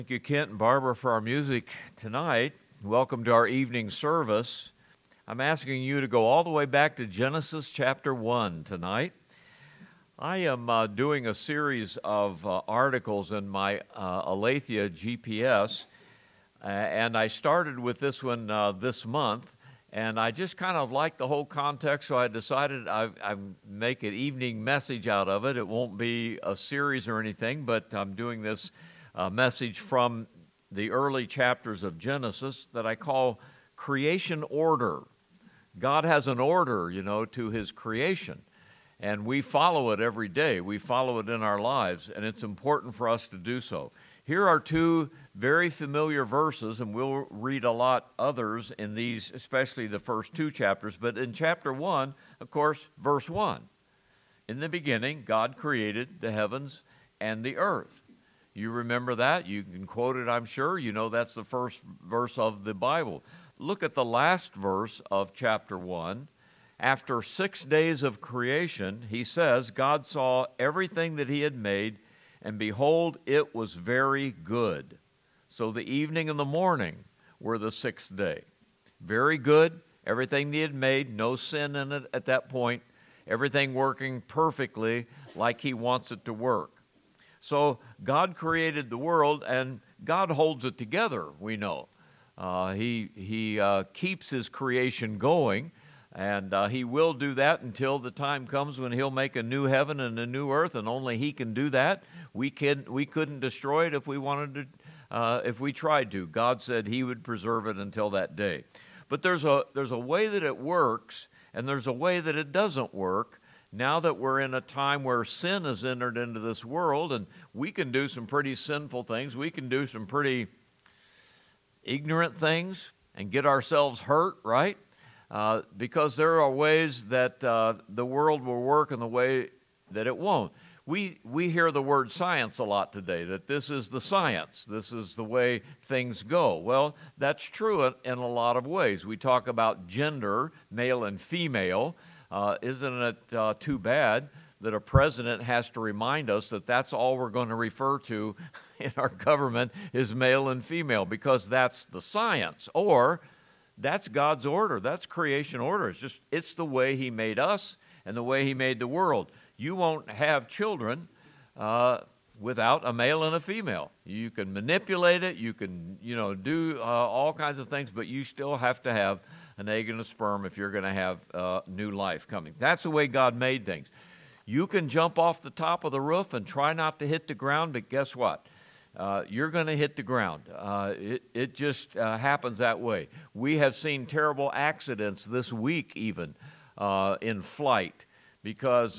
Thank you, Kent and Barbara, for our music tonight. Welcome to our evening service. I'm asking you to go all the way back to Genesis chapter 1 tonight. I am doing a series of articles in my Aletheia GPS, and I started with this one this month, and I just kind of like the whole context, so I decided I make an evening message out of it. It won't be a series or anything, but I'm doing this message from the early chapters of Genesis that I call creation order. God has an order, to his creation, and we follow it every day. We follow it in our lives, and it's important for us to do so. Here are two very familiar verses, and we'll read a lot others in these, especially the first two chapters, but in chapter 1, of course, verse 1. In the beginning, God created the heavens and the earth. You remember that? You can quote it, I'm sure. You know that's the first verse of the Bible. Look at the last verse of chapter 1. After 6 days of creation, he says, God saw everything that he had made, and behold, it was very good. So the evening and the morning were the sixth day. Very good. Everything he had made, no sin in it at that point. Everything working perfectly like he wants it to work. So God created the world, and God holds it together, we know. He keeps his creation going, and he will do that until the time comes when he'll make a new heaven and a new earth, and only he can do that. We couldn't destroy it if we wanted to, if we tried to. God said he would preserve it until that day. But there's a way that it works, and there's a way that it doesn't work. Now that we're in a time where sin has entered into this world, and we can do some pretty sinful things, we can do some pretty ignorant things and get ourselves hurt, right? Because there are ways that the world will work and the way that it won't. We hear the word science a lot today, that this is the science, this is the way things go. Well, that's true in a lot of ways. We talk about gender, male and female. Isn't it too bad that a president has to remind us that that's all we're going to refer to in our government is male and female, because that's the science, or that's God's order, that's creation order. It's the way he made us and the way he made the world. You won't have children without a male and a female. You can manipulate it, you can do all kinds of things, but you still have to have an egg and a sperm if you're going to have new life coming. That's the way God made things. You can jump off the top of the roof and try not to hit the ground, but guess what? You're going to hit the ground. It just happens that way. We have seen terrible accidents this week even in flight, because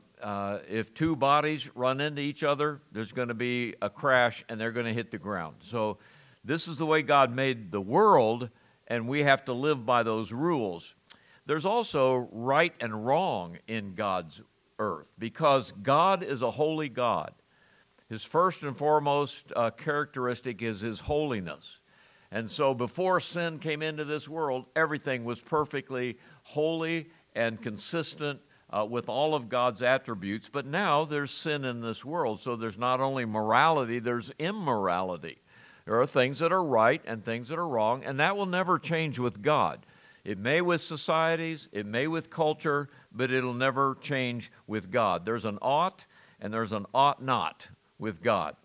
if two bodies run into each other, there's going to be a crash and they're going to hit the ground. So this is the way God made the world, and we have to live by those rules. There's also right and wrong in God's earth, because God is a holy God. His first and foremost characteristic is his holiness. And so before sin came into this world, everything was perfectly holy and consistent with all of God's attributes. But now there's sin in this world, so there's not only morality, there's immorality. There are things that are right and things that are wrong, and that will never change with God. It may with societies, it may with culture, but it'll never change with God. There's an ought and there's an ought not with God.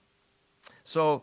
So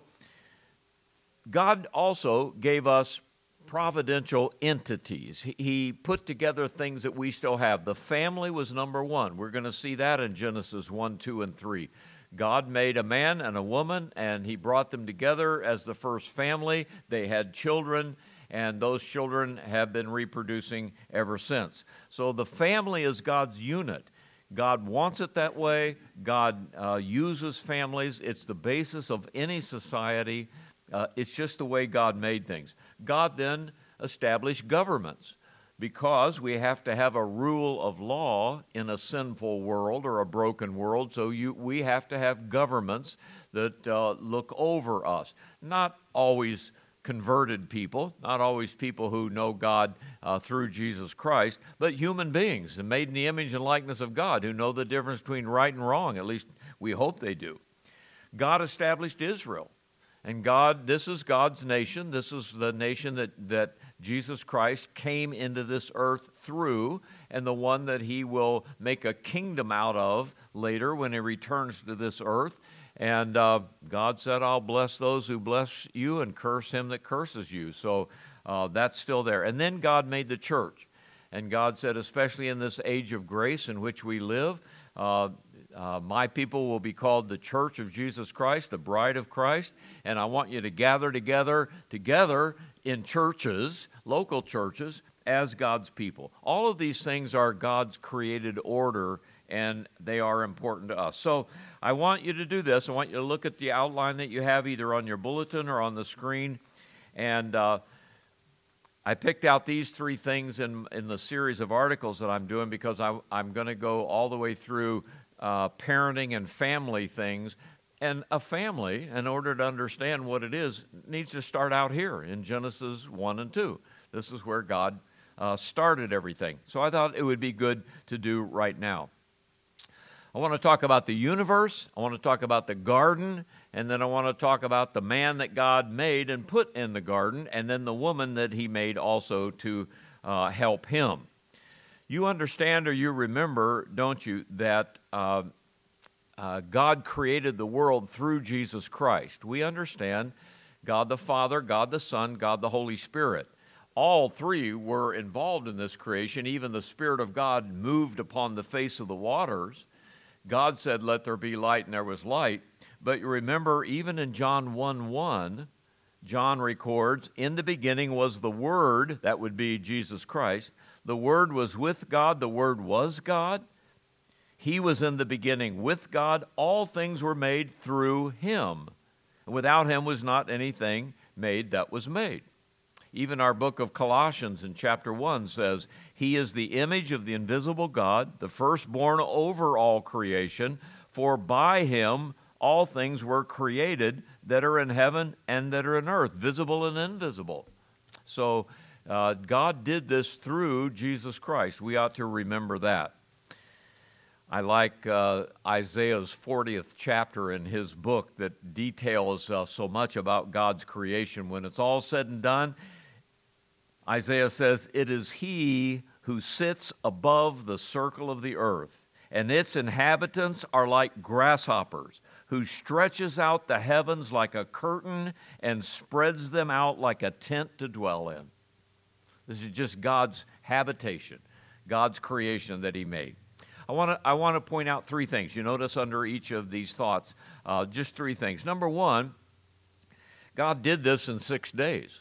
God also gave us providential entities. He put together things that we still have. The family was number one. We're going to see that in Genesis 1, 2, and 3. God made a man and a woman, and he brought them together as the first family. They had children, and those children have been reproducing ever since. So the family is God's unit. God wants it that way. God uses families. It's the basis of any society. It's just the way God made things. God then established governments, because we have to have a rule of law in a sinful world or a broken world, so we have to have governments that look over us. Not always converted people, not always people who know God through Jesus Christ, but human beings made in the image and likeness of God who know the difference between right and wrong. At least we hope they do. God established Israel, And this is God's nation. This is the nation that Jesus Christ came into this earth through, and the one that he will make a kingdom out of later when he returns to this earth. And God said, I'll bless those who bless you and curse him that curses you. So that's still there. And then God made the church. And God said, especially in this age of grace in which we live, my people will be called the church of Jesus Christ, the bride of Christ, and I want you to gather together in churches, local churches, as God's people. All of these things are God's created order, and they are important to us. So I want you to do this. I want you to look at the outline that you have either on your bulletin or on the screen, and I picked out these three things in the series of articles that I'm doing because I'm going to go all the way through parenting and family things. And a family, in order to understand what it is, needs to start out here in Genesis 1 and 2. This is where God started everything. So I thought it would be good to do right now. I want to talk about the universe, I want to talk about the garden, and then I want to talk about the man that God made and put in the garden, and then the woman that he made also to help him. You understand or you remember, don't you, that God created the world through Jesus Christ. We understand God the Father, God the Son, God the Holy Spirit. All three were involved in this creation. Even the Spirit of God moved upon the face of the waters. God said, let there be light, and there was light. But you remember, even in John 1:1, John records, in the beginning was the Word, that would be Jesus Christ. The Word was with God, the Word was God. He was in the beginning with God. All things were made through him. Without him was not anything made that was made. Even our book of Colossians in chapter 1 says, he is the image of the invisible God, the firstborn over all creation, for by him all things were created that are in heaven and that are in earth, visible and invisible. So God did this through Jesus Christ. We ought to remember that. I like Isaiah's 40th chapter in his book that details so much about God's creation. When it's all said and done, Isaiah says, it is he who sits above the circle of the earth, and its inhabitants are like grasshoppers, who stretches out the heavens like a curtain and spreads them out like a tent to dwell in. This is just God's habitation, God's creation that he made. I want to point out three things. You notice under each of these thoughts, just three things. Number one, God did this in 6 days.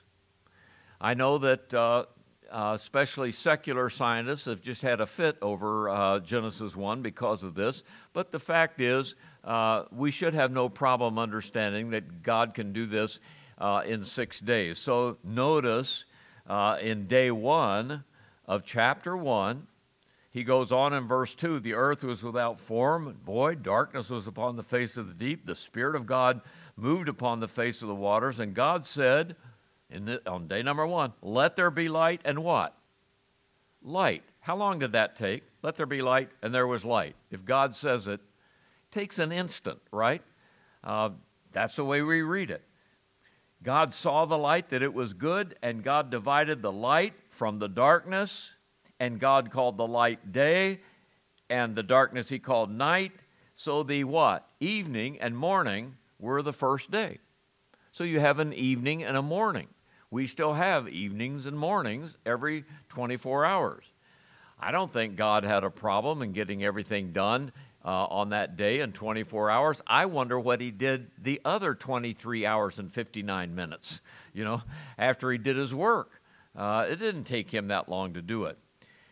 I know that especially secular scientists have just had a fit over Genesis 1 because of this, but the fact is we should have no problem understanding that God can do this in 6 days. So notice in day 1 of chapter 1, he goes on in verse 2, the earth was without form and void, darkness was upon the face of the deep, the Spirit of God moved upon the face of the waters, and God said, on day number 1, let there be light, and what? Light. How long did that take? Let there be light, and there was light. If God says it, it takes an instant, right? That's the way we read it. God saw the light, that it was good, and God divided the light from the darkness, and God called the light day, and the darkness he called night. So the what? Evening and morning were the first day. So you have an evening and a morning. We still have evenings and mornings every 24 hours. I don't think God had a problem in getting everything done on that day in 24 hours. I wonder what he did the other 23 hours and 59 minutes, after he did his work. It didn't take him that long to do it.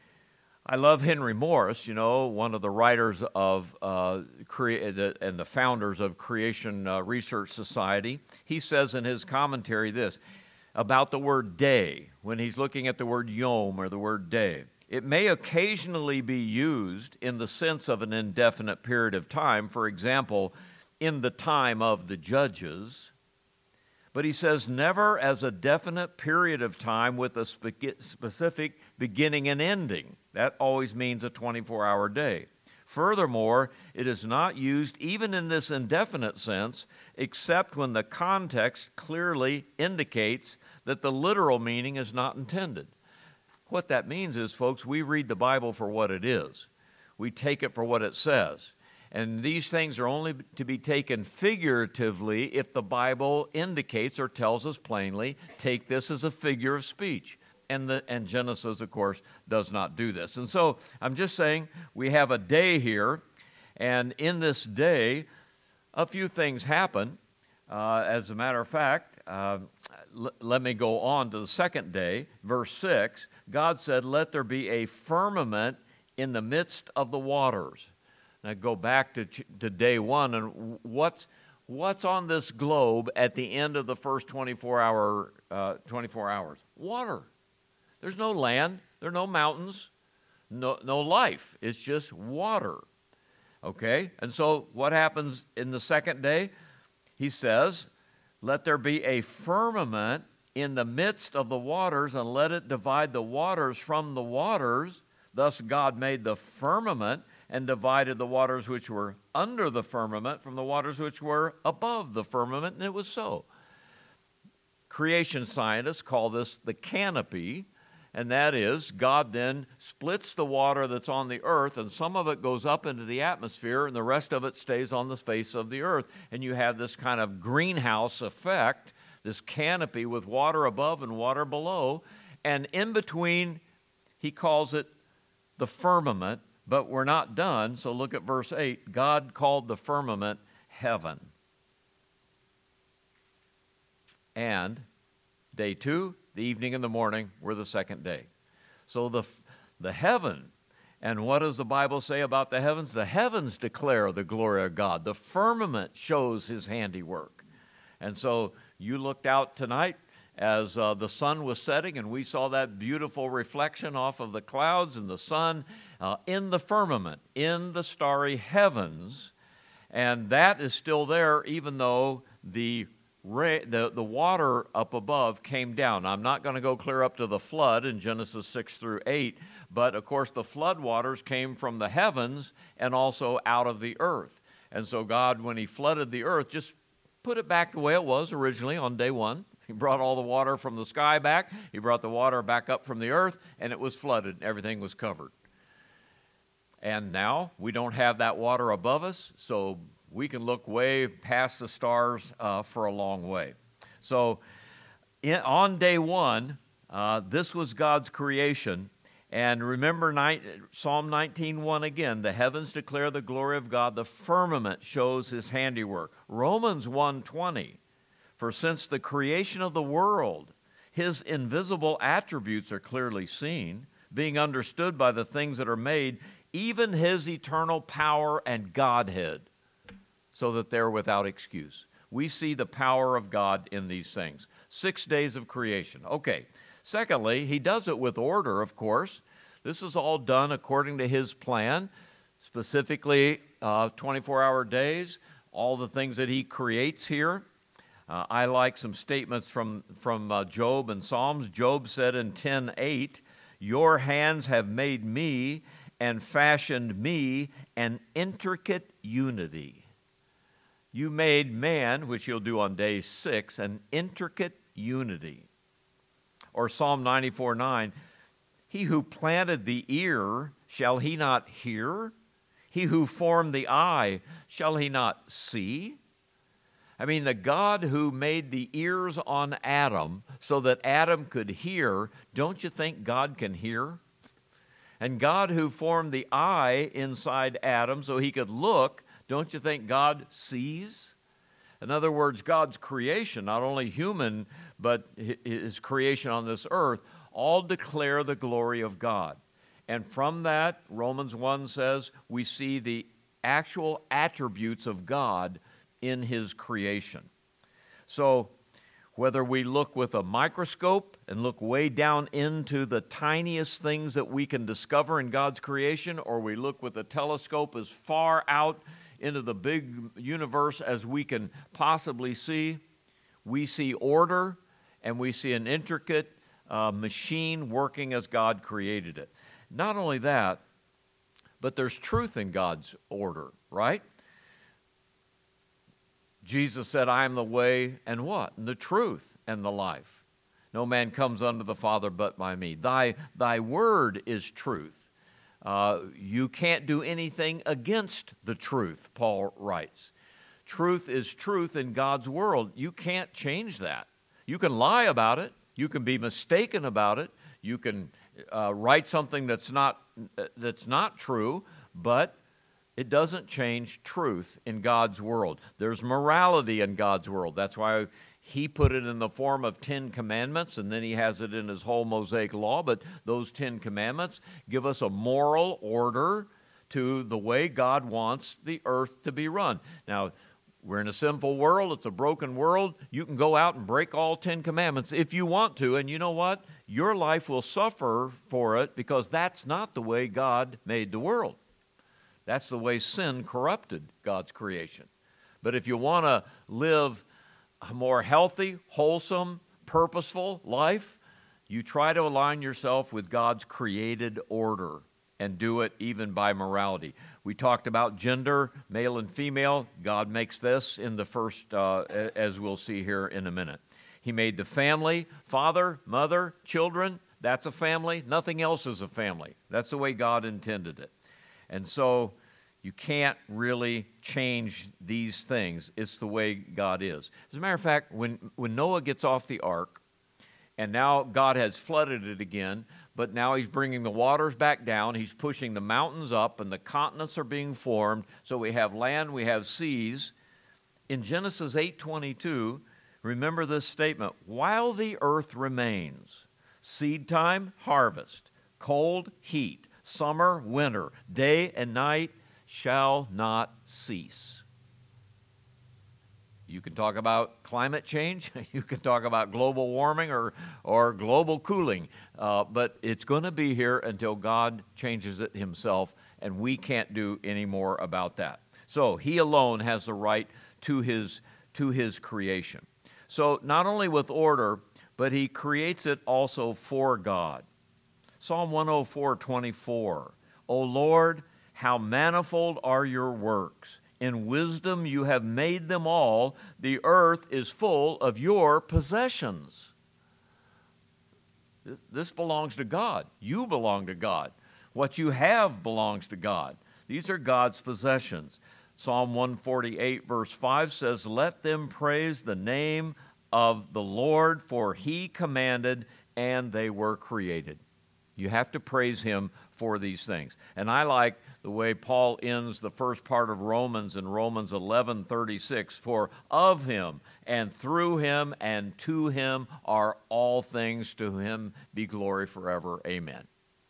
I love Henry Morris, one of the writers of and the founders of Creation Research Society. He says in his commentary this about the word day, when he's looking at the word yom or the word day. It may occasionally be used in the sense of an indefinite period of time, for example, in the time of the judges. But he says never as a definite period of time with a specific beginning and ending. That always means a 24-hour day. Furthermore, it is not used even in this indefinite sense, except when the context clearly indicates that the literal meaning is not intended. What that means is, folks, we read the Bible for what it is. We take it for what it says. And these things are only to be taken figuratively if the Bible indicates or tells us plainly, take this as a figure of speech. And Genesis, of course, does not do this. And so I'm just saying we have a day here, and in this day, a few things happen. As a matter of fact, let me go on to the second day, verse 6. God said, "Let there be a firmament in the midst of the waters." Now go back to day one, and what's on this globe at the end of the first 24 hours? Water. There's no land, there are no mountains, no life. It's just water. Okay? And so what happens in the second day? He says, "Let there be a firmament in the midst of the waters, and let it divide the waters from the waters." Thus God made the firmament and divided the waters which were under the firmament from the waters which were above the firmament, and it was so. Creation scientists call this the canopy, and that is, God then splits the water that's on the earth, and some of it goes up into the atmosphere, and the rest of it stays on the face of the earth. And you have this kind of greenhouse effect, this canopy with water above and water below, and in between, he calls it the firmament, but we're not done, so look at verse 8. God called the firmament heaven. And day 2, the evening and the morning were the second day. So the heaven, and what does the Bible say about the heavens? The heavens declare the glory of God. The firmament shows his handiwork. And so you looked out tonight as the sun was setting, and we saw that beautiful reflection off of the clouds and the sun in the firmament, in the starry heavens. And that is still there, even though the water up above came down. I'm not going to go clear up to the flood in Genesis 6 through 8, but of course the flood waters came from the heavens and also out of the earth. And so God, when he flooded the earth, just put it back the way it was originally on day 1. He brought all the water from the sky back. He brought the water back up from the earth, and it was flooded. Everything was covered. And now we don't have that water above us, so we can look way past the stars for a long way. So on day 1, this was God's creation. And remember Psalm 19:1 again, the heavens declare the glory of God, the firmament shows his handiwork. Romans 1:20, for since the creation of the world, his invisible attributes are clearly seen, being understood by the things that are made, even his eternal power and Godhead, so that they're without excuse. We see the power of God in these things. 6 days of creation. Okay. Secondly, he does it with order, of course. This is all done according to his plan, specifically 24-hour days, all the things that he creates here. I like some statements from Job and Psalms. Job said in 10:8, "Your hands have made me and fashioned me an intricate unity." You made man, which you'll do on day 6, an intricate unity. Or Psalm 94:9, "He who planted the ear, shall he not hear? He who formed the eye, shall he not see?" I mean, the God who made the ears on Adam so that Adam could hear, don't you think God can hear? And God who formed the eye inside Adam so he could look, don't you think God sees? In other words, God's creation, not only human, but his creation on this earth, all declare the glory of God. And from that, Romans 1 says, we see the actual attributes of God in his creation. So whether we look with a microscope and look way down into the tiniest things that we can discover in God's creation, or we look with a telescope as far out into the big universe as we can possibly see, we see order and we see an intricate machine working as God created it. Not only that, but there's truth in God's order, right? Jesus said, I am the way and what? And the truth and the life. No man comes unto the Father but by me. Thy word is truth. You can't do anything against the truth, Paul writes. Truth is truth in God's world. You can't change that. You can lie about it. You can be mistaken about it. You can write something that's not true, but it doesn't change truth in God's world. There's morality in God's world. That's why he put it in the form of 10 commandments, and then he has it in his whole Mosaic law. But those 10 commandments give us a moral order to the way God wants the earth to be run. Now, we're in a sinful world. It's a broken world. You can go out and break all 10 commandments if you want to, and you know what? Your life will suffer for it because that's not the way God made the world. That's the way sin corrupted God's creation. But if you want to live a more healthy, wholesome, purposeful life, you try to align yourself with God's created order and do it even by morality. We talked about gender, male and female. God makes this in the first, as we'll see here in a minute. He made the family, father, mother, children. That's a family. Nothing else is a family. That's the way God intended it. And so you can't really change these things. It's the way God is. As a matter of fact, when Noah gets off the ark, and now God has flooded it again, but now he's bringing the waters back down. He's pushing the mountains up, and the continents are being formed. So we have land, we have seas. In Genesis 8:22, remember this statement: while the earth remains, seed time, harvest, cold, heat, summer, winter, day and night shall not cease. You can talk about climate change, you can talk about global warming or global cooling, but it's going to be here until God changes it himself, and we can't do any more about that. So he alone has the right to his creation. So not only with order, but he creates it also for God. Psalm 104:24, O Lord, how manifold are your works. In wisdom you have made them all. The earth is full of your possessions. This belongs to God. You belong to God. What you have belongs to God. These are God's possessions. Psalm 148 verse 5 says, let them praise the name of the Lord, for he commanded and they were created. You have to praise him for these things. And I like the way Paul ends the first part of Romans in Romans 11:36, for of him and through him and to him are all things, to him be glory forever. Amen.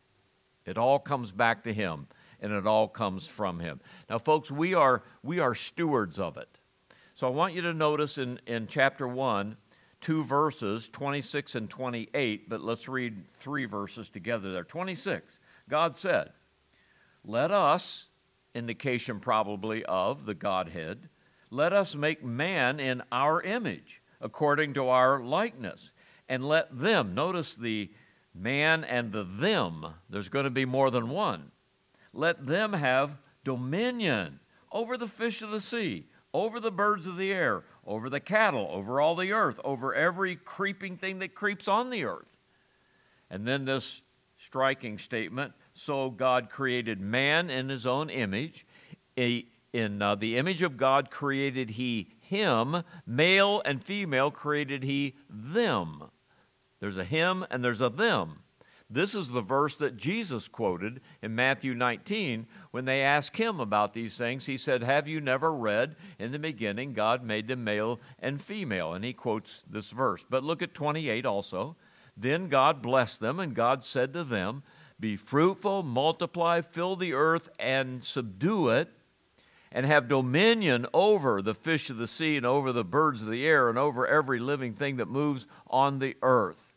It all comes back to him, and it all comes from him. Now, folks, we are stewards of it. So I want you to notice in chapter 1, 2 verses, 26 and 28, but let's read 3 verses together there. 26, God said, let us, indication probably of the Godhead, let us make man in our image, according to our likeness, and let them, notice the man and the them, there's going to be more than one, let them have dominion over the fish of the sea, over the birds of the air, over the cattle, over all the earth, over every creeping thing that creeps on the earth. And then this striking statement, so God created man in his own image. In the image of God created he him, male and female created he them. There's a him and there's a them. This is the verse that Jesus quoted in Matthew 19 when they asked him about these things. He said, have you never read, in the beginning God made them male and female? And he quotes this verse. But look at 28 also. Then God blessed them, and God said to them, be fruitful, multiply, fill the earth, and subdue it, and have dominion over the fish of the sea, and over the birds of the air, and over every living thing that moves on the earth.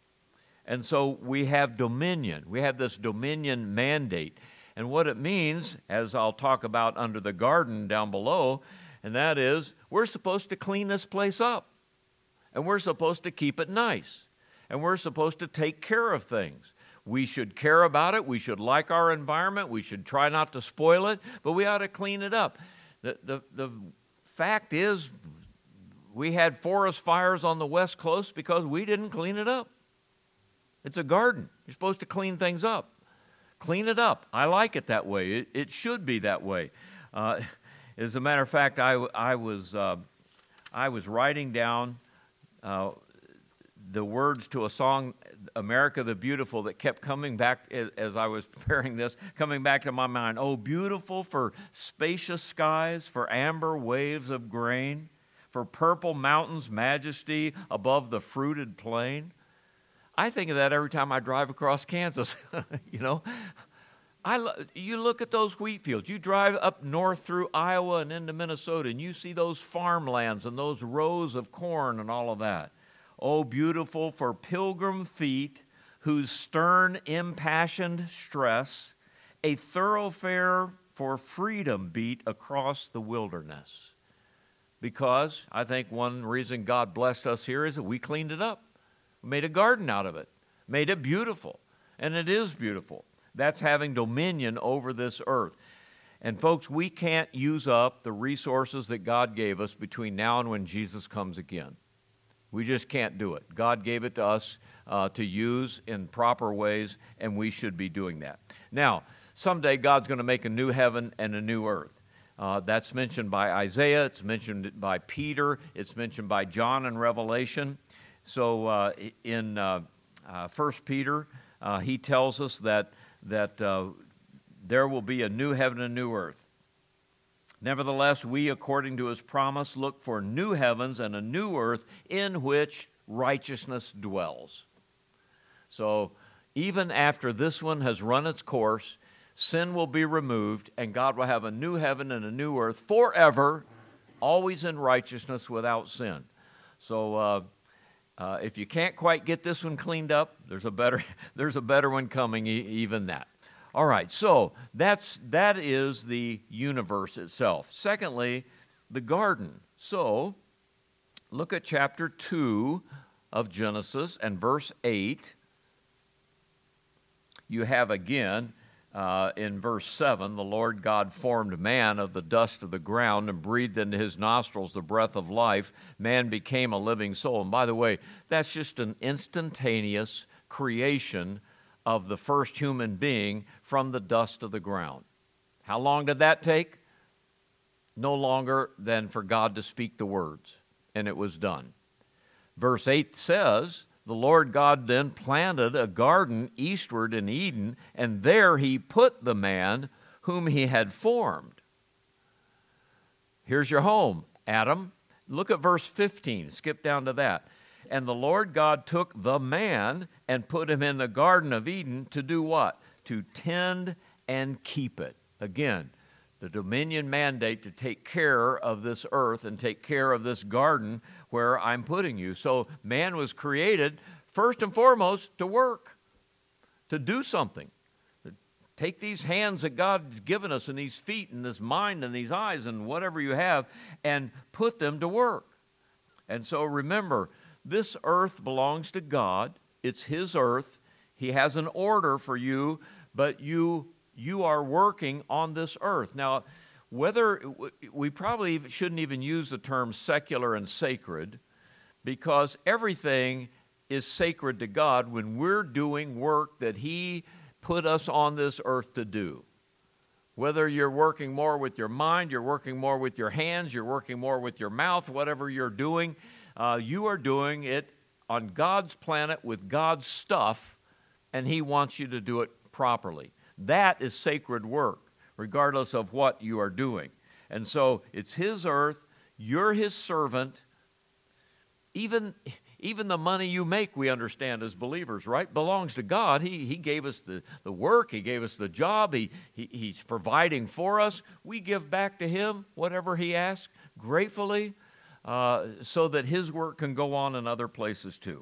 And so we have dominion. We have this dominion mandate. And what it means, as I'll talk about under the garden down below, and that is we're supposed to clean this place up. And we're supposed to keep it nice. And we're supposed to take care of things. We should care about it. We should like our environment. We should try not to spoil it, but we ought to clean it up. The fact is, we had forest fires on the West Coast because we didn't clean it up. It's a garden. You're supposed to clean things up. Clean it up. I like it that way. It should be that way. As a matter of fact, I was writing down the words to a song, America the Beautiful, that kept coming back as I was preparing this, coming back to my mind. Oh, beautiful for spacious skies, for amber waves of grain, for purple mountains' majesty above the fruited plain. I think of that every time I drive across Kansas. You know, you look at those wheat fields. You drive up north through Iowa and into Minnesota, and you see those farmlands and those rows of corn and all of that. Oh, beautiful for pilgrim feet whose stern, impassioned stress a thoroughfare for freedom beat across the wilderness. Because I think one reason God blessed us here is that we cleaned it up. We made a garden out of it, made it beautiful, and it is beautiful. That's having dominion over this earth. And folks, we can't use up the resources that God gave us between now and when Jesus comes again. We just can't do it. God gave it to us to use in proper ways, and we should be doing that. Now, someday God's going to make a new heaven and a new earth. That's mentioned by Isaiah. It's mentioned by Peter. It's mentioned by John in Revelation. So in 1 Peter, he tells us that there will be a new heaven and a new earth. Nevertheless, we, according to his promise, look for new heavens and a new earth in which righteousness dwells. So even after this one has run its course, sin will be removed, and God will have a new heaven and a new earth forever, always in righteousness without sin. So if you can't quite get this one cleaned up, there's a better one coming, even that. All right, so that is the universe itself. Secondly, the garden. So look at chapter 2 of Genesis and verse 8. You have again, in verse 7, the Lord God formed man of the dust of the ground and breathed into his nostrils the breath of life. Man became a living soul. And by the way, that's just an instantaneous creation of the first human being from the dust of the ground. How long did that take? No longer than for God to speak the words, and it was done. Verse 8 says, the Lord God then planted a garden eastward in Eden, and there he put the man whom he had formed. Here's your home, Adam. Look at verse 15. Skip down to that. And the Lord God took the man and put him in the Garden of Eden to do what? To tend and keep it. Again, the dominion mandate to take care of this earth and take care of this garden where I'm putting you. So man was created first and foremost to work, to do something. Take these hands that God's given us and these feet and this mind and these eyes and whatever you have and put them to work. And so remember, this earth belongs to God. It's his earth. He has an order for you, but you are working on this earth. Now, whether we probably shouldn't even use the term secular and sacred, because everything is sacred to God when we're doing work that he put us on this earth to do. Whether you're working more with your mind, you're working more with your hands, you're working more with your mouth, whatever you're doing, you are doing it on God's planet with God's stuff, and he wants you to do it properly. That is sacred work, regardless of what you are doing. And so it's his earth, you're his servant. Even the money you make, we understand as believers, right, belongs to God. He gave us the work, he gave us the job, he's providing for us. We give back to him whatever he asks gratefully, so that his work can go on in other places too.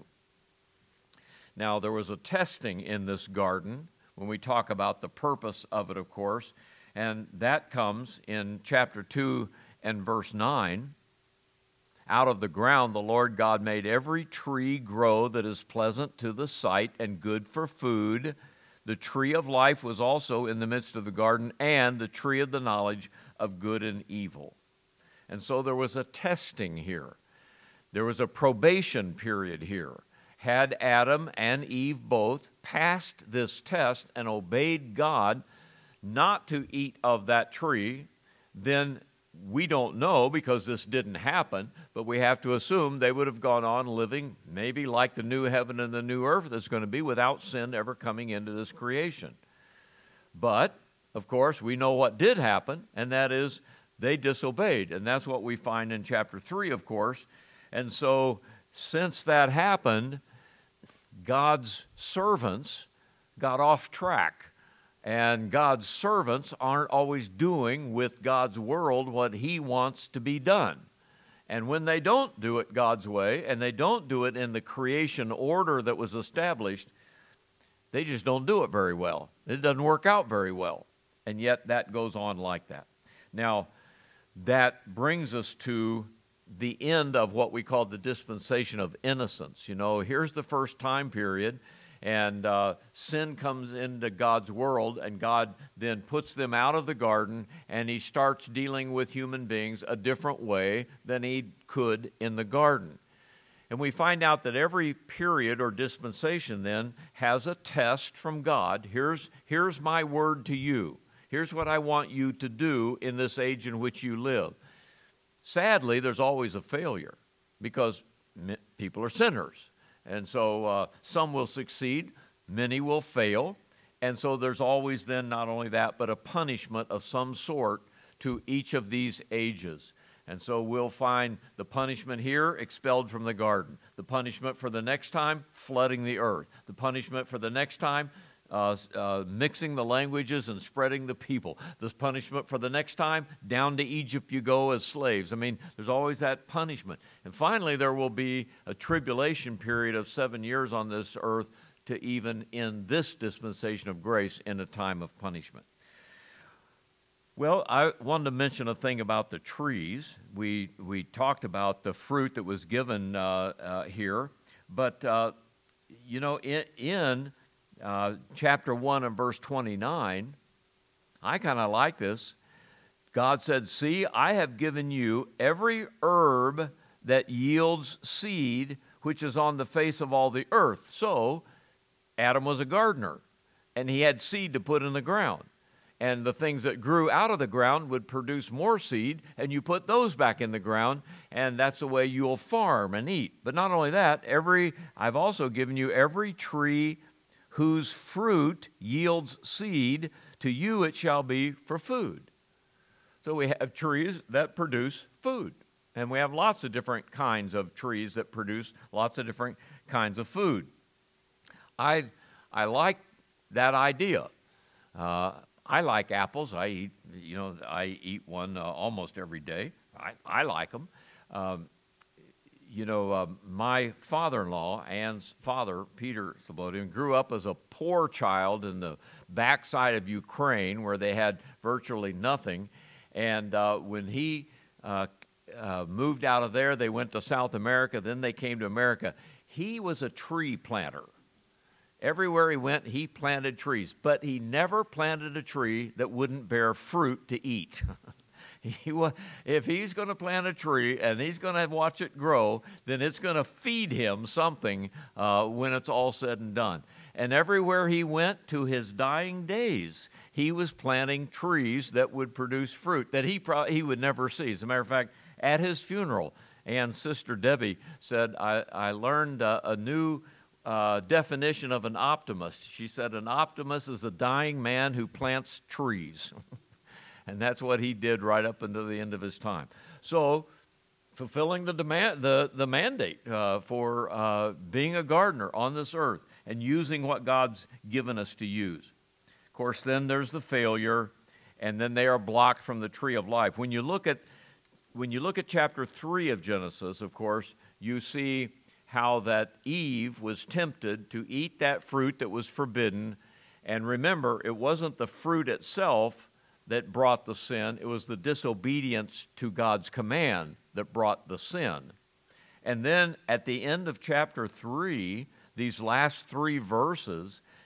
Now, there was a testing in this garden when we talk about the purpose of it, of course, and that comes in chapter 2 and verse 9. Out of the ground the Lord God made every tree grow that is pleasant to the sight and good for food, The tree of life was also in the midst of the garden, and the tree of the knowledge of good and evil. And so there was a testing here. There was a probation period here. Had Adam and Eve both passed this test and obeyed God not to eat of that tree, then we don't know because this didn't happen, but we have to assume they would have gone on living maybe like the new heaven and the new earth that's going to be without sin ever coming into this creation. But, of course, we know what did happen, and that is they disobeyed. And that's what we find in chapter 3, of course. And so, since that happened, God's servants got off track. And God's servants aren't always doing with God's world what He wants to be done. And when they don't do it God's way, and they don't do it in the creation order that was established, they just don't do it very well. It doesn't work out very well. And yet that goes on like that. Now, that brings us to the end of what we call the dispensation of innocence. You know, here's the first time period, and sin comes into God's world, and God then puts them out of the garden, and He starts dealing with human beings a different way than He could in the garden. And we find out that every period or dispensation then has a test from God. Here's my word to you. Here's what I want you to do in this age in which you live. Sadly, there's always a failure because people are sinners. And so some will succeed, many will fail. And so there's always then not only that, but a punishment of some sort to each of these ages. And so we'll find the punishment here, expelled from the garden. The punishment for the next time, flooding the earth. The punishment for the next time, mixing the languages and spreading the people. This punishment for the next time, down to Egypt you go as slaves. I mean, there's always that punishment. And finally, there will be a tribulation period of 7 years on this earth to even end this dispensation of grace in a time of punishment. Well, I wanted to mention a thing about the trees. We talked about the fruit that was given here, but you know, in chapter 1 and verse 29, I kind of like this. God said, "See, I have given you every herb that yields seed, which is on the face of all the earth." So, Adam was a gardener, and he had seed to put in the ground. And the things that grew out of the ground would produce more seed, and you put those back in the ground, and that's the way you'll farm and eat. But not only that, I've also given you every tree whose fruit yields seed, to you it shall be for food. So we have trees that produce food. And we have lots of different kinds of trees that produce lots of different kinds of food. I like that idea. I like apples. I eat one almost every day. I like them. My father-in-law, Ann's father, Peter Slobodian, grew up as a poor child in the backside of Ukraine where they had virtually nothing. And when he moved out of there, they went to South America. Then they came to America. He was a tree planter. Everywhere he went, he planted trees. But he never planted a tree that wouldn't bear fruit to eat. If he's going to plant a tree and he's going to watch it grow, then it's going to feed him something when it's all said and done. And everywhere he went to his dying days, he was planting trees that would produce fruit that he would never see. As a matter of fact, at his funeral, Ann's sister Debbie said, I learned a new definition of an optimist. She said, an optimist is a dying man who plants trees. And that's what he did right up until the end of his time. So, fulfilling the mandate for being a gardener on this earth and using what God's given us to use. Of course, then there's the failure, and then they are blocked from the tree of life. When you look at chapter 3 of Genesis, of course, you see how that Eve was tempted to eat that fruit that was forbidden. And remember, it wasn't the fruit itself that brought the sin. It was the disobedience to God's command that brought the sin. And then at the end of chapter 3, these last 3 verses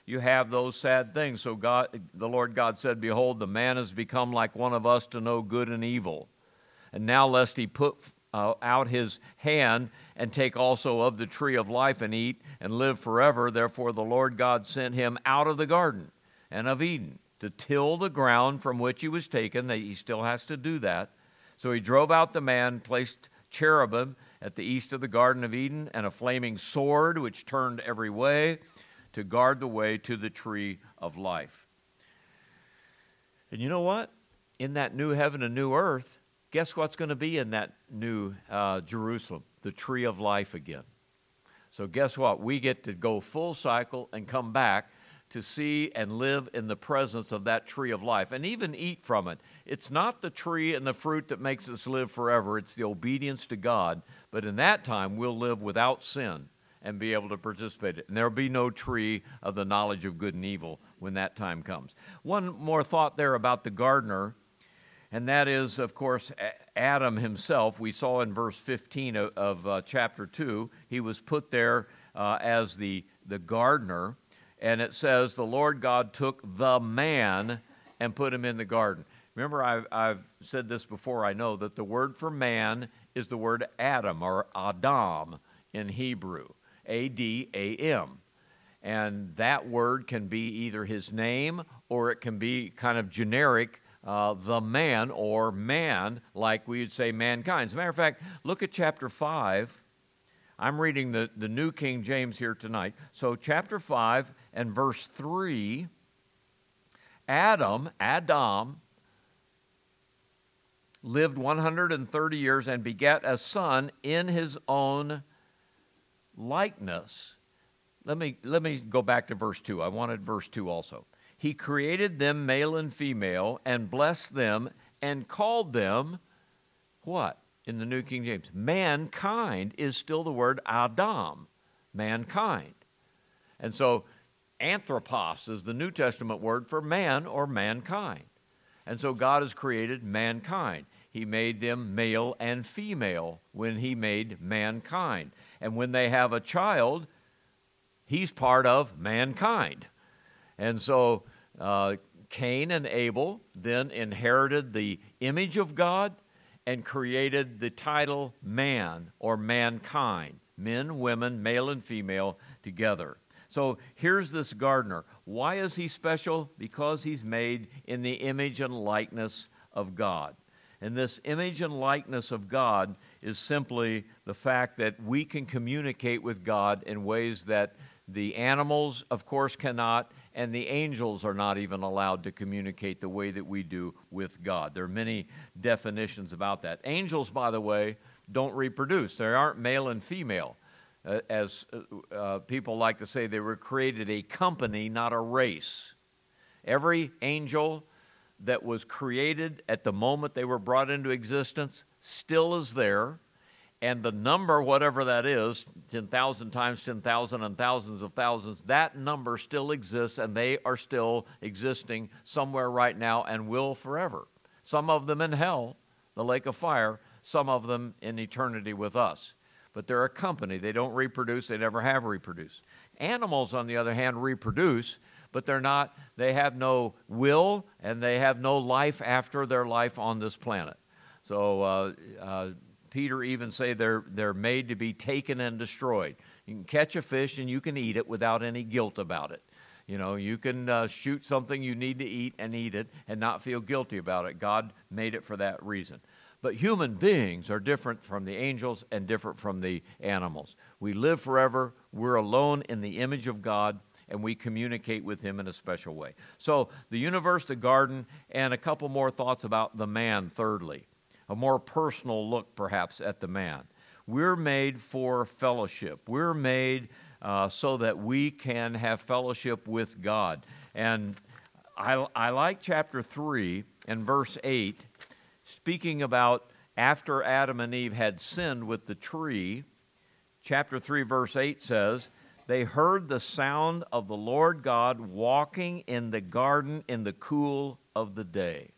you have those sad things. So the Lord God said, behold, the man has become like one of us to know good and evil. And now lest he put out his hand and take also of the tree of life and eat and live forever. Therefore the Lord God sent him out of the garden and of Eden to till the ground from which he was taken. He still has to do that. So he drove out the man, placed cherubim at the east of the Garden of Eden, and a flaming sword which turned every way to guard the way to the tree of life. And you know what? In that new heaven and new earth, guess what's going to be in that new Jerusalem? The tree of life again. So guess what? We get to go full cycle and come back to see and live in the presence of that tree of life and even eat from it. It's not the tree and the fruit that makes us live forever. It's the obedience to God. But in that time, we'll live without sin and be able to participate in it. And there will be no tree of the knowledge of good and evil when that time comes. One more thought there about the gardener, and that is, of course, Adam himself. We saw in verse 15 of chapter 2, he was put there as the gardener. And it says, the Lord God took the man and put him in the garden. Remember, I've said this before, I know, that the word for man is the word Adam, or Adam in Hebrew, A-D-A-M. And that word can be either his name, or it can be kind of generic, the man, or man, like we would say mankind. As a matter of fact, look at chapter 5. I'm reading the New King James here tonight. So chapter 5 and verse 3, Adam, lived 130 years and begat a son in his own likeness. Let me go back to verse 2. I wanted verse 2 also. He created them male and female and blessed them and called them what? In the New King James, mankind is still the word Adam, mankind. And so anthropos is the New Testament word for man or mankind. And so God has created mankind. He made them male and female when he made mankind. And when they have a child, he's part of mankind. And so Cain and Abel then inherited the image of God and created the title man or mankind, men, women, male and female together. So here's this gardener. Why is he special? Because he's made in the image and likeness of God. And this image and likeness of God is simply the fact that we can communicate with God in ways that the animals, of course, cannot, and the angels are not even allowed to communicate the way that we do with God. There are many definitions about that. Angels, by the way, don't reproduce. They aren't male and female. As people like to say, they were created a company, not a race. Every angel that was created at the moment they were brought into existence still is there. And the number, whatever that is, 10,000 times 10,000 and thousands of thousands, that number still exists, and they are still existing somewhere right now and will forever. Some of them in hell, the lake of fire, some of them in eternity with us. But they're a company. They don't reproduce. They never have reproduced. Animals, on the other hand, reproduce, but they have no will, and they have no life after their life on this planet. So Peter even say they're made to be taken and destroyed. You can catch a fish and you can eat it without any guilt about it. You know, you can shoot something you need to eat it and not feel guilty about it. God made it for that reason. But human beings are different from the angels and different from the animals. We live forever. We're alone in the image of God, and we communicate with him in a special way. So the universe, the garden, and a couple more thoughts about the man, thirdly. A more personal look, perhaps, at the man. We're made for fellowship. We're made so that we can have fellowship with God. And I like chapter 3 and verse 8, speaking about after Adam and Eve had sinned with the tree. Chapter 3, verse 8 says, they heard the sound of the Lord God walking in the garden in the cool of the day.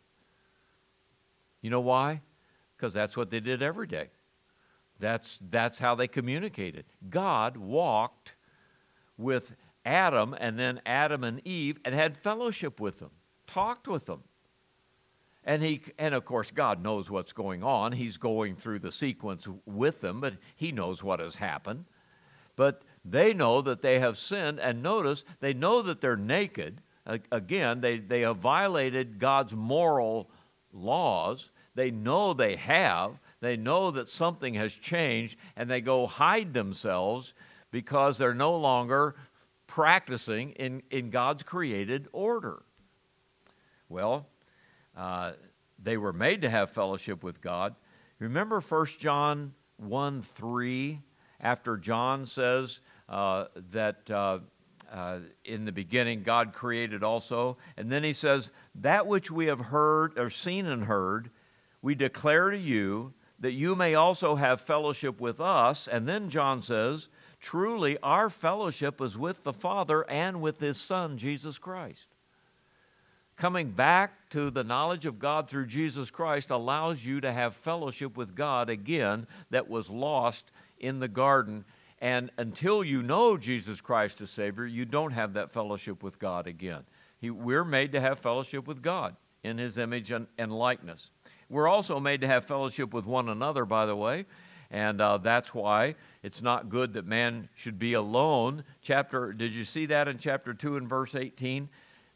You know why? Because that's what they did every day. That's how they communicated. God walked with Adam and then Adam and Eve and had fellowship with them, talked with them. And of course, God knows what's going on. He's going through the sequence with them, but he knows what has happened. But they know that they have sinned, and notice, they know that they're naked. Again, they have violated God's moral laws. They know they have. They know that something has changed, and they go hide themselves because they're no longer practicing in God's created order. Well, they were made to have fellowship with God. Remember 1 John 1:3, after John says that in the beginning God created also. And then he says, that which we have heard or seen and heard, we declare to you, that you may also have fellowship with us. And then John says, truly our fellowship is with the Father and with his Son, Jesus Christ. Coming back to the knowledge of God through Jesus Christ allows you to have fellowship with God again that was lost in the garden. And until you know Jesus Christ as Savior, you don't have that fellowship with God again. We're made to have fellowship with God in his image and likeness. We're also made to have fellowship with one another, by the way, and that's why it's not good that man should be alone. Did you see that in chapter 2 and verse 18?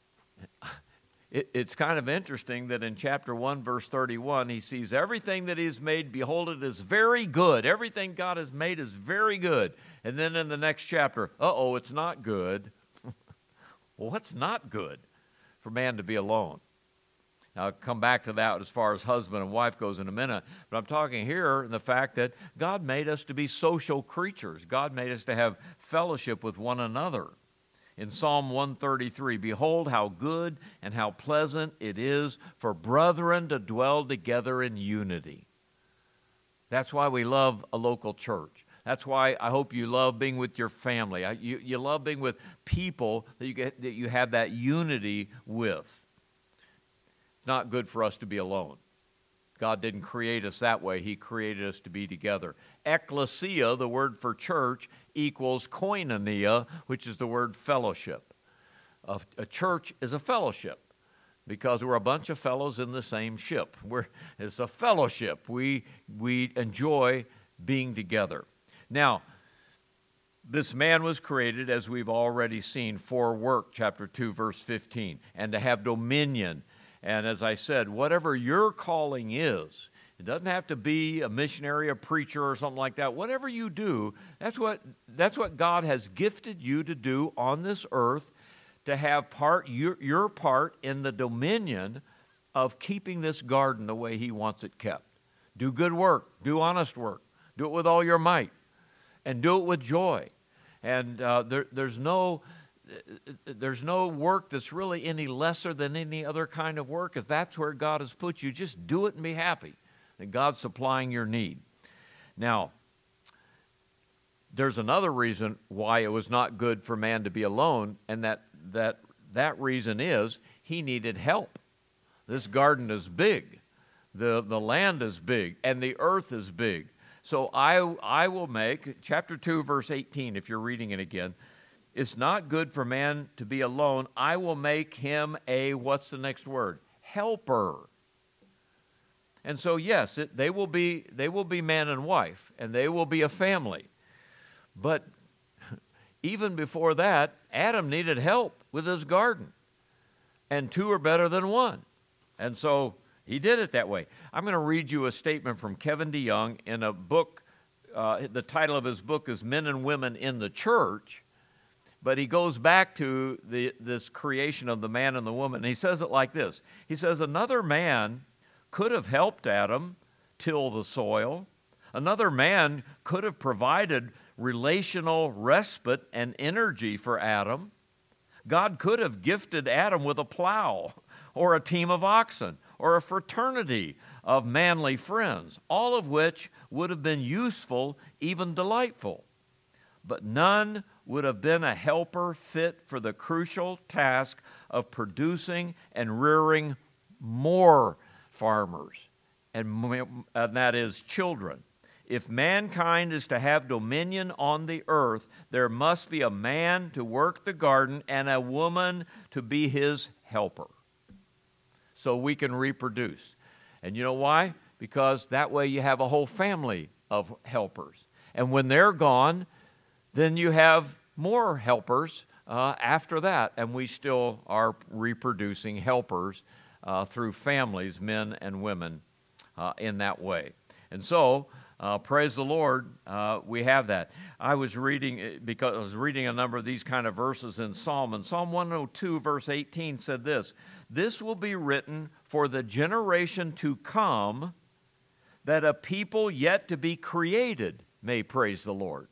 It's kind of interesting that in chapter 1, verse 31, he sees everything that he has made, behold, it is very good. Everything God has made is very good. And then in the next chapter, it's not good. Well, what's not good? For man to be alone. Now, I'll come back to that as far as husband and wife goes in a minute. But I'm talking here in the fact that God made us to be social creatures. God made us to have fellowship with one another. In Psalm 133, behold how good and how pleasant it is for brethren to dwell together in unity. That's why we love a local church. That's why I hope you love being with your family. You love being with people that you have that unity with. It's not good for us to be alone. God didn't create us that way. He created us to be together. Ecclesia, the word for church, equals koinonia, which is the word fellowship. A church is a fellowship because we're a bunch of fellows in the same ship. It's a fellowship. We enjoy being together. Now, this man was created, as we've already seen, for work, chapter 2, verse 15, and to have dominion. And as I said, whatever your calling is, it doesn't have to be a missionary, a preacher, or something like that. Whatever you do, that's what God has gifted you to do on this earth, to have your part in the dominion of keeping this garden the way he wants it kept. Do good work. Do honest work. Do it with all your might. And do it with joy. And there's no work that's really any lesser than any other kind of work. If that's where God has put you, just do it and be happy that God's supplying your need. Now, there's another reason why it was not good for man to be alone, and that reason is he needed help. This garden is big. The land is big, and the earth is big. So I will make, chapter 2, verse 18, if you're reading it again, it's not good for man to be alone. I will make him what's the next word? Helper. And so, yes, they will be man and wife, and they will be a family. But even before that, Adam needed help with his garden. And two are better than one. And so he did it that way. I'm going to read you a statement from Kevin DeYoung in a book. The title of his book is Men and Women in the Church. But he goes back to this creation of the man and the woman. And he says it like this. He says, another man could have helped Adam till the soil. Another man could have provided relational respite and energy for Adam. God could have gifted Adam with a plow or a team of oxen or a fraternity of manly friends, all of which would have been useful, even delightful. But none would have been a helper fit for the crucial task of producing and rearing more farmers, and that is children. If mankind is to have dominion on the earth, there must be a man to work the garden and a woman to be his helper, so we can reproduce. And you know why? Because that way you have a whole family of helpers. And when they're gone, then you have more helpers after that. And we still are reproducing helpers through families, men and women, in that way. And so, praise the Lord, we have that. I was reading a number of these kind of verses in Psalm, and Psalm 102, verse 18 said this: "This will be written for the generation to come, that a people yet to be created may praise the Lord."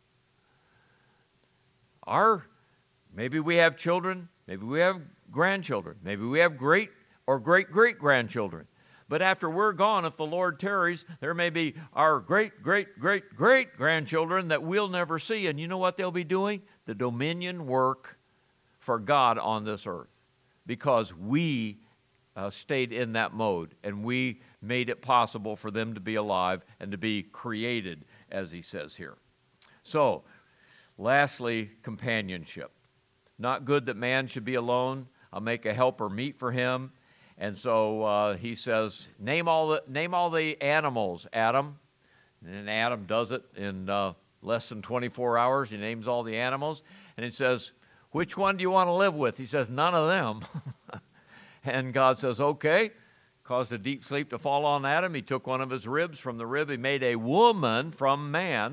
Maybe we have children, maybe we have grandchildren, maybe we have great or great-great-grandchildren. But after we're gone, if the Lord tarries, there may be our great-great-great-great-grandchildren that we'll never see. And you know what they'll be doing? The dominion work for God on this earth. Because we stayed in that mode, and we made it possible for them to be alive and to be created, as he says here. So, lastly, companionship. Not good that man should be alone. I'll make a helper meet for him. And so he says, name all the animals, Adam. And Adam does it in less than 24 hours. He names all the animals. And he says, which one do you want to live with? He says, none of them. And God says, okay. Caused a deep sleep to fall on Adam. He took one of his ribs. From the rib he made a woman from man.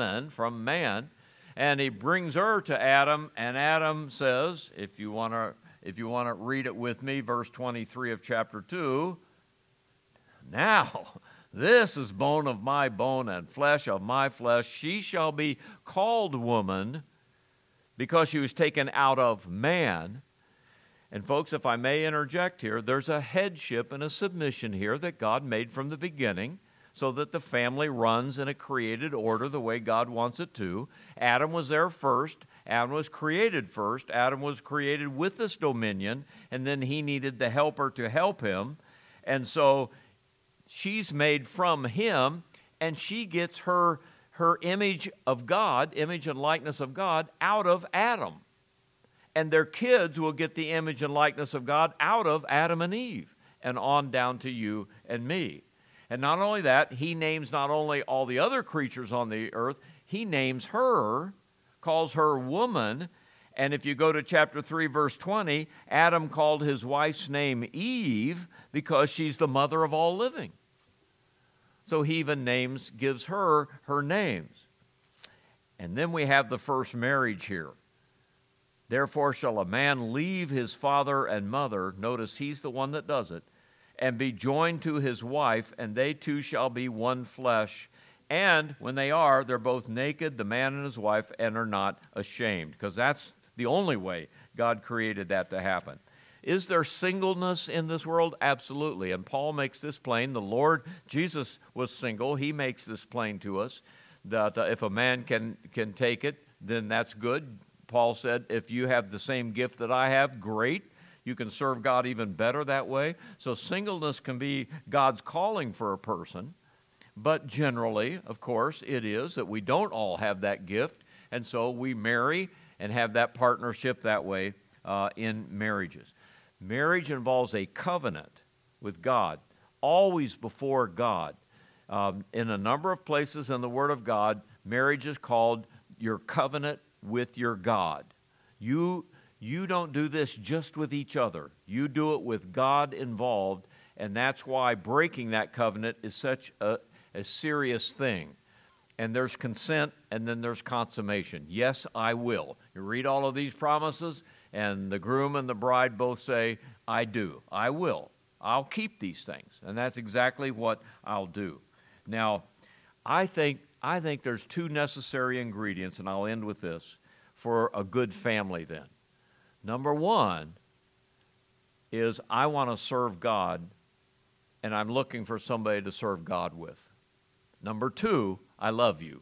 And he brings her to Adam. And Adam says, if you want to read it with me, verse 23 of chapter 2, "Now this is bone of my bone and flesh of my flesh. She shall be called woman because she was taken out of man." And folks, if I may interject here, there's a headship and a submission here that God made from the beginning, so that the family runs in a created order the way God wants it to. Adam was there first. Adam was created first. Adam was created with this dominion, and then he needed the helper to help him. And so she's made from him, and she gets her image of God, image and likeness of God, out of Adam. And their kids will get the image and likeness of God out of Adam and Eve, and on down to you and me. And not only that, he names not only all the other creatures on the earth, he names her, calls her woman. And if you go to chapter 3, verse 20, Adam called his wife's name Eve because she's the mother of all living. So he even gives her names. And then we have the first marriage here. "Therefore shall a man leave his father and mother," notice he's the one that does it, "and be joined to his wife, and they two shall be one flesh. And when they're both naked, the man and his wife, and are not ashamed." Because that's the only way God created that to happen. Is there singleness in this world? Absolutely. And Paul makes this plain. The Lord Jesus was single. He makes this plain to us, that if a man can take it, then that's good. Paul said, if you have the same gift that I have, great. You can serve God even better that way. So singleness can be God's calling for a person. But generally, of course, it is that we don't all have that gift. And so we marry and have that partnership that way in marriages. Marriage involves a covenant with God, always before God. In a number of places in the Word of God, marriage is called your covenant with your God. You don't do this just with each other. You do it with God involved, and that's why breaking that covenant is such a serious thing. And there's consent, and then there's consummation. Yes, I will. You read all of these promises, and the groom and the bride both say, I do. I will. I'll keep these things. And that's exactly what I'll do. Now, I think there's two necessary ingredients, and I'll end with this, for a good family then. Number one is I want to serve God, and I'm looking for somebody to serve God with. Number two, I love you.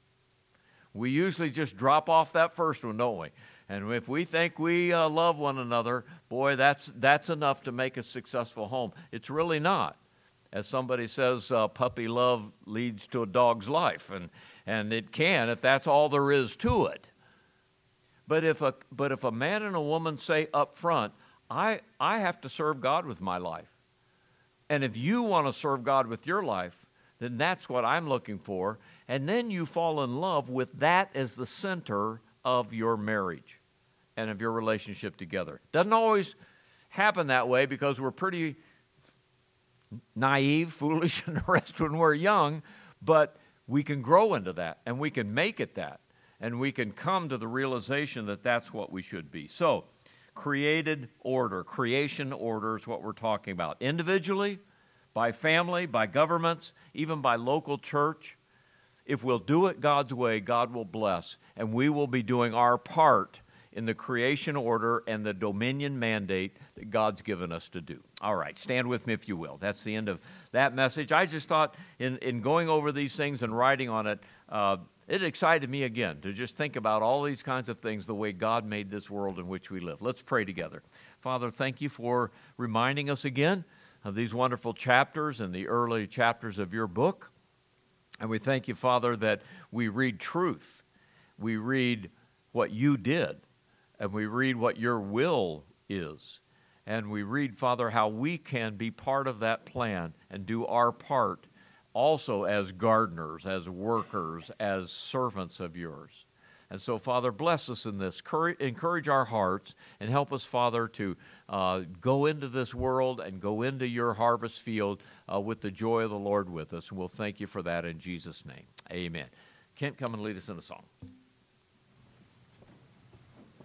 We usually just drop off that first one, don't we? And if we think we love one another, boy, that's enough to make a successful home. It's really not. As somebody says, puppy love leads to a dog's life, and it can if that's all there is to it. But if a man and a woman say up front, I have to serve God with my life, and if you want to serve God with your life, then that's what I'm looking for, and then you fall in love with that as the center of your marriage and of your relationship together. Doesn't always happen that way because we're pretty naive, foolish, and the rest when we're young, but we can grow into that, and we can make it that, and we can come to the realization that that's what we should be. So, created order, creation order is what we're talking about. Individually, by family, by governments, even by local church. If we'll do it God's way, God will bless, and we will be doing our part in the creation order and the dominion mandate that God's given us to do. All right, stand with me if you will. That's the end of that message. I just thought in going over these things and writing on it, it excited me again to just think about all these kinds of things, the way God made this world in which we live. Let's pray together. Father, thank you for reminding us again of these wonderful chapters and the early chapters of your book. And we thank you, Father, that we read truth. We read what you did. And we read what your will is. And we read, Father, how we can be part of that plan and do our part also as gardeners, as workers, as servants of yours. And so, Father, bless us in this. Encourage our hearts and help us, Father, to go into this world and go into your harvest field with the joy of the Lord with us. And we'll thank you for that in Jesus' name. Amen. Kent, come and lead us in a song.